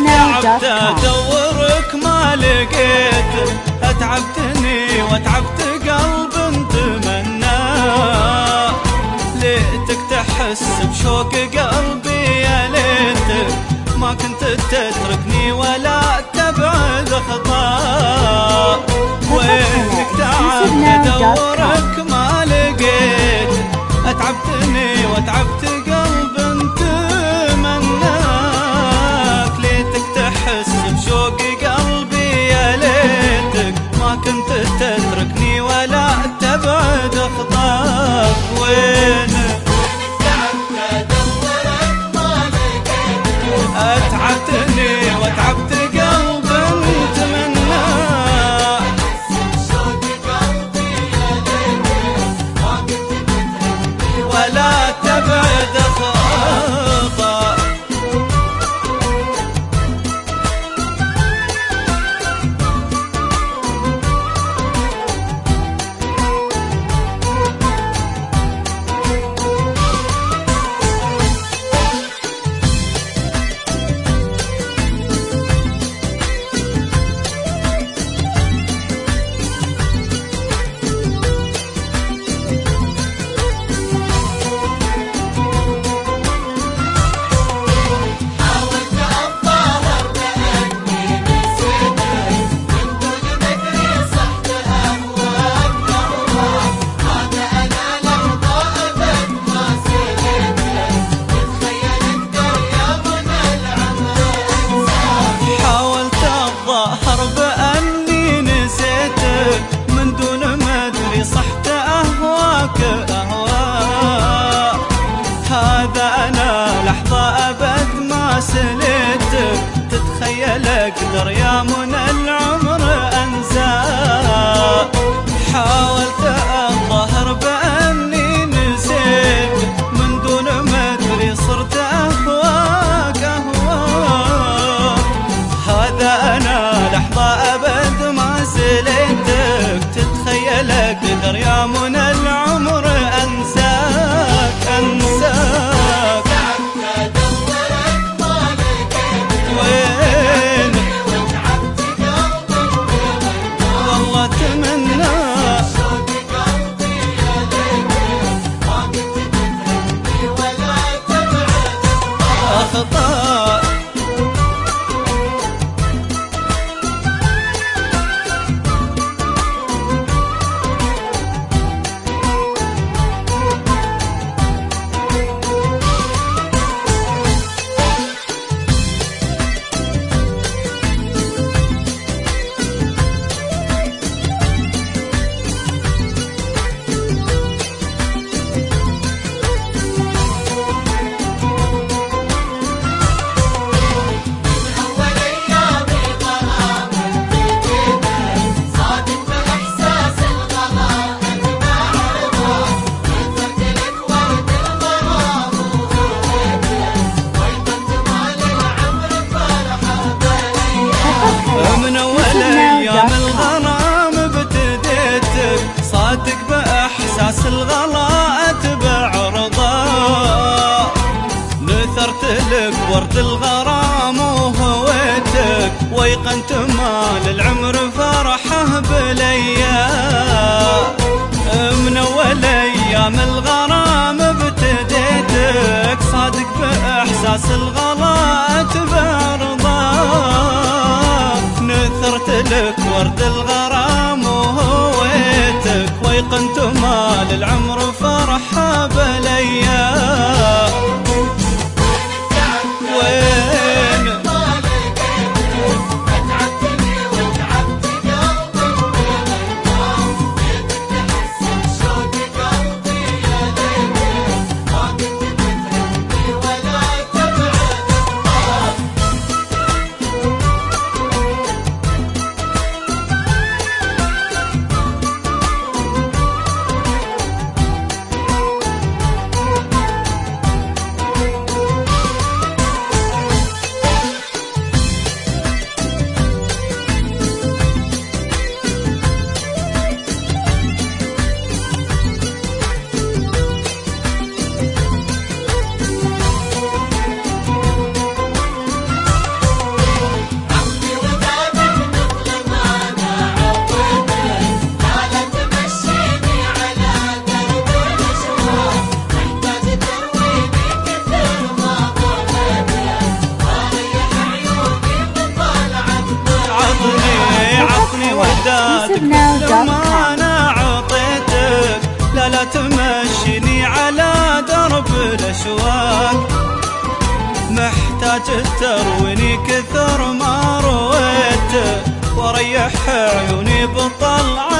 تعبت ادورك ما لقيتك، اتعبتني واتعبت قلب اتمنى ليتك تحس بشوق قلبي، يا ليتك ما كنت تتركني ولا تبعد خطا. وينك تعبت ادورك ما لقيتك، اتعبتني واتعبت قلب اتمناك ليتك تحس بشوق قلبي، يا ليتك ما كنت تتركني ولا تبعد خطاك. وينك تعبت ادورك ما لقيتك، اتعبتني واتعبت قلب اتمناك بشوق قلبي، يا ليتك ما كنت تتركني ولا تبعد خطاك. سليتك تتخيل اقدر يا منى العمر انساك، حاولت الظهر باني نسيتك من دون ما ادري صرت اهواك اهواك. هذا انا لحظة ابد ما سليتك تتخيل اقدر يا منى العمر انساك انساك. صادق بإحساس الغلا أتبع رضا، نثرت لك ورد الغرام وهويتك، ويقنت مال العمر فرحه بليا. من أول أيام الغرام ابتديتك، صادق بإحساس الغلا أتبع رضا، نثرت لك ورد الغرام وهويتك، ويقنت مال العمر فرحة بليا. وين اتعبتني وتعبت قلبي، ليتك تحس بشوق قلبي، يا ليتك ما كنت تتركني ولا تبعد خطاك. حياتك لو ما انا عطيتك. لا تمشيني على درب الاشواق، محتاج ترويني كثر ما رويت، واريح عيوني بطلع